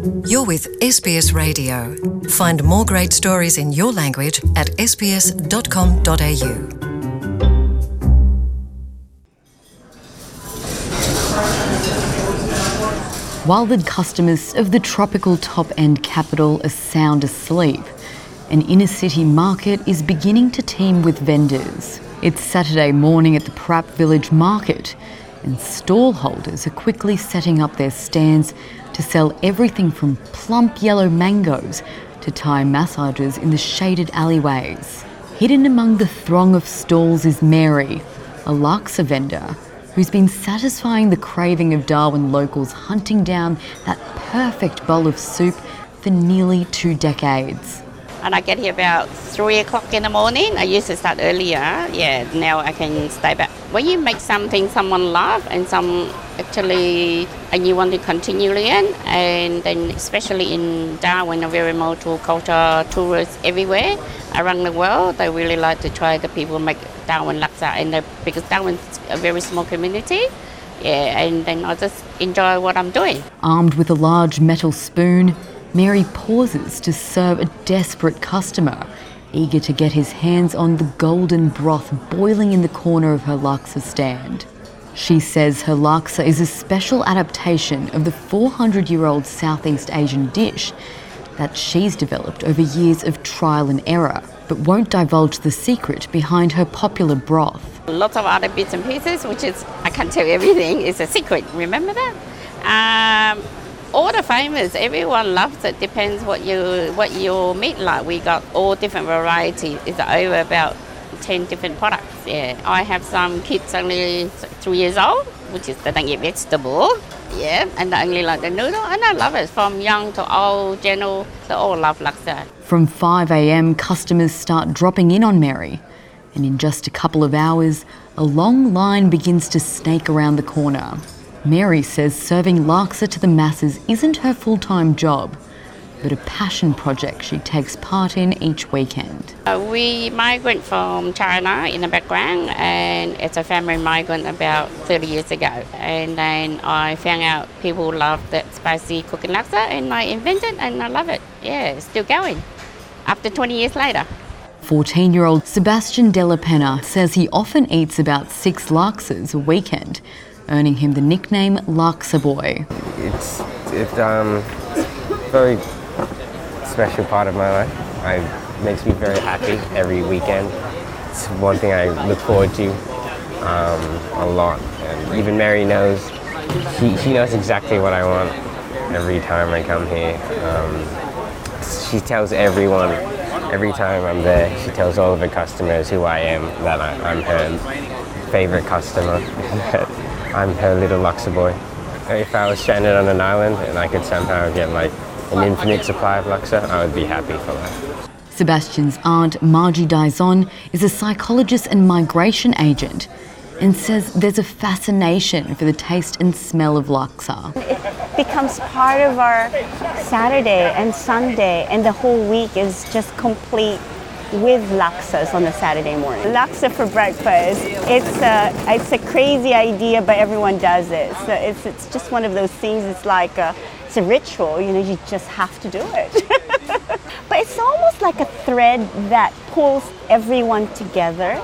You're with SBS Radio. Find more great stories in your language at sbs.com.au. While the customers of the tropical top-end capital are sound asleep, an inner-city market is beginning to teem with vendors. It's Saturday morning at the Prap Village Market, and stall holders are quickly setting up their stands to sell everything from plump yellow mangoes to Thai massages in the shaded alleyways. Hidden among the throng of stalls is Mary, a laksa vendor who's been satisfying the craving of Darwin locals hunting down that perfect bowl of soup for nearly 2 decades. And I get here about 3 o'clock in the morning. I used to start earlier. Now I can stay back. When you make something someone love and you want to continue in, and then especially in Darwin, a very multicultural tourists everywhere around the world, they really like to try the people make Darwin laksa, because Darwin's a very small community. And then I just enjoy what I'm doing. Armed with a large metal spoon, Mary pauses to serve a desperate customer, eager to get his hands on the golden broth boiling in the corner of her laksa stand. She says her laksa is a special adaptation of the 400-year-old Southeast Asian dish that she's developed over years of trial and error, but won't divulge the secret behind her popular broth. Lots of other bits and pieces, which is, I can't tell everything, it's a secret, remember that? All the famous, everyone loves it, depends what your meat like. We got all different varieties, it's over about 10 different products. I have some kids only 3 years old, which is they don't eat vegetable, and they only like the noodle, and I love it. From young to old, general, they all love laksa. From 5 a.m, customers start dropping in on Mary, and in just a couple of hours, a long line begins to snake around the corner. Mary says serving laksa to the masses isn't her full-time job, but a passion project she takes part in each weekend. We migrate from China in the background, and it's a family migrant about 30 years ago. And then I found out people love the spicy cooking laksa, and I invented and I love it. It's still going, after 20 years later. 14-year-old Sebastian Della Pena says he often eats about 6 laksas a weekend, earning him the nickname Laksa Boy. It's a very special part of my life. It makes me very happy every weekend. It's one thing I look forward to a lot. And even Mary knows, she knows exactly what I want every time I come here. She tells everyone, every time I'm there, she tells all of the customers who I am, that I'm her favourite customer. I'm her little laksa boy. If I was stranded on an island and I could somehow get an infinite supply of laksa, I would be happy for that. Sebastian's aunt, Margie Dizon, is a psychologist and migration agent and says there's a fascination for the taste and smell of laksa. It becomes part of our Saturday and Sunday, and the whole week is just complete with laksas on a Saturday morning. Laksa for breakfast, it's a crazy idea, but everyone does it. So it's just one of those things, it's a ritual, you just have to do it. But it's almost like a thread that pulls everyone together,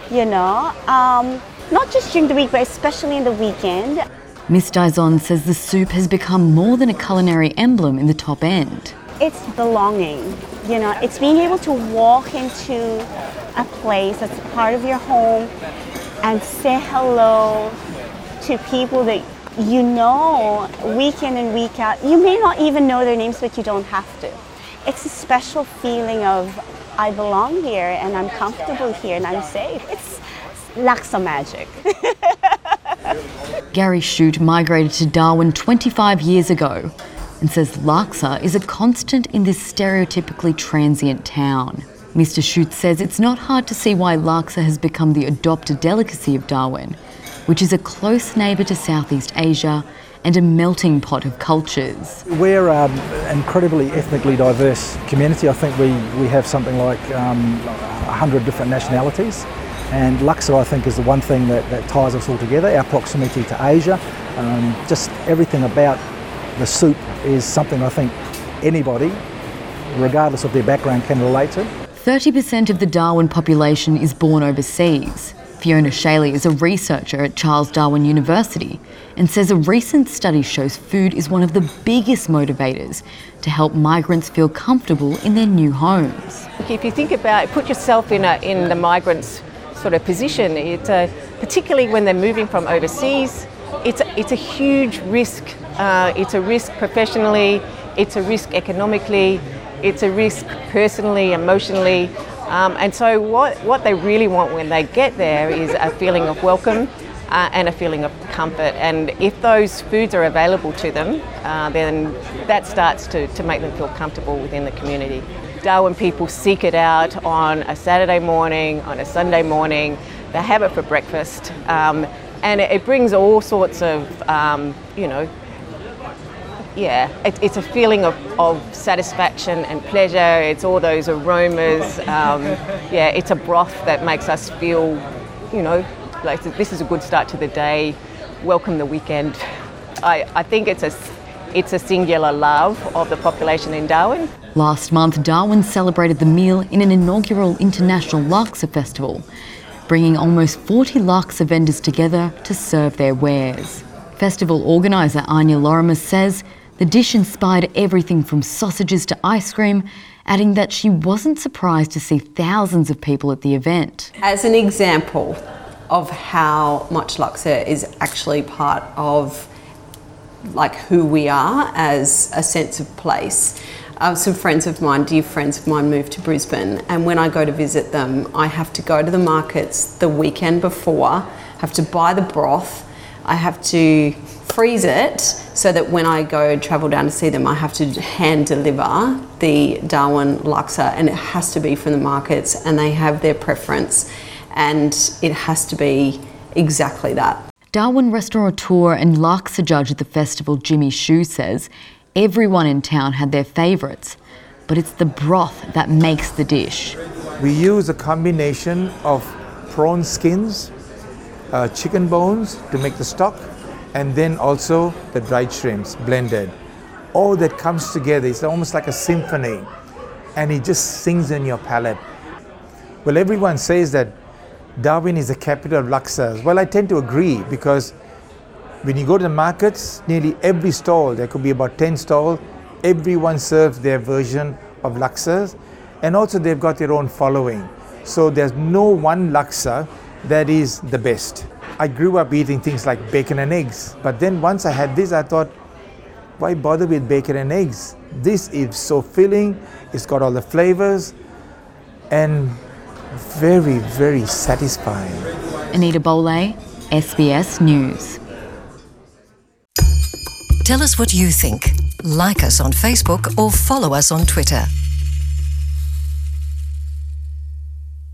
not just during the week, but especially in the weekend. Miss Dizon says the soup has become more than a culinary emblem in the top end. It's belonging, it's being able to walk into a place that's part of your home and say hello to people that you know week in and week out. You may not even know their names, but you don't have to. It's a special feeling of, I belong here and I'm comfortable here and I'm safe. It's laksa magic. Gary Shute migrated to Darwin 25 years ago and says laksa is a constant in this stereotypically transient town. Mr. Shute says it's not hard to see why laksa has become the adopted delicacy of Darwin, which is a close neighbour to Southeast Asia and a melting pot of cultures. We're an incredibly ethnically diverse community. I think we have something like 100 different nationalities, and laksa, I think, is the one thing that ties us all together, our proximity to Asia, just everything about the soup is something I think anybody, regardless of their background, can relate to. 30% of the Darwin population is born overseas. Fiona Shaley is a researcher at Charles Darwin University and says a recent study shows food is one of the biggest motivators to help migrants feel comfortable in their new homes. If you think about, put yourself in the migrants' sort of position, particularly when they're moving from overseas, it's a huge risk. It's a risk professionally, it's a risk economically, it's a risk personally, emotionally. And so what they really want when they get there is a feeling of welcome and a feeling of comfort. And if those foods are available to them, then that starts to make them feel comfortable within the community. Darwin people seek it out on a Saturday morning, on a Sunday morning. They have it for breakfast. And it brings all sorts of, it's a feeling of satisfaction and pleasure. It's all those aromas. It's a broth that makes us feel, like this is a good start to the day. Welcome the weekend. I think it's a singular love of the population in Darwin. Last month, Darwin celebrated the meal in an inaugural International Laksa Festival, bringing almost 40 laksa vendors together to serve their wares. Festival organiser Anya Lorimer says the dish inspired everything from sausages to ice cream, adding that she wasn't surprised to see thousands of people at the event. As an example of how much laksa is actually part of who we are as a sense of place. Some friends of mine, dear friends of mine, moved to Brisbane, and when I go to visit them, I have to go to the markets the weekend before, have to buy the broth, I have to freeze it so that when I go travel down to see them, I have to hand deliver the Darwin laksa, and it has to be from the markets, and they have their preference, and it has to be exactly that. Darwin restaurateur and laksa judge at the festival, Jimmy Shu, says everyone in town had their favourites, but it's the broth that makes the dish. We use a combination of prawn skins, chicken bones to make the stock, and then also the dried shrimps blended. All that comes together, it's almost like a symphony, and it just sings in your palate. Well, everyone says that Darwin is the capital of laksas. Well, I tend to agree, because when you go to the markets, nearly every stall, there could be about 10 stalls, everyone serves their version of laksas, and also they've got their own following. So there's no one laksa that is the best. I grew up eating things like bacon and eggs, but then once I had this, I thought, why bother with bacon and eggs? This is so filling, it's got all the flavors, and very, very satisfying. Anita Boley, SBS News. Tell us what you think. Like us on Facebook or follow us on Twitter.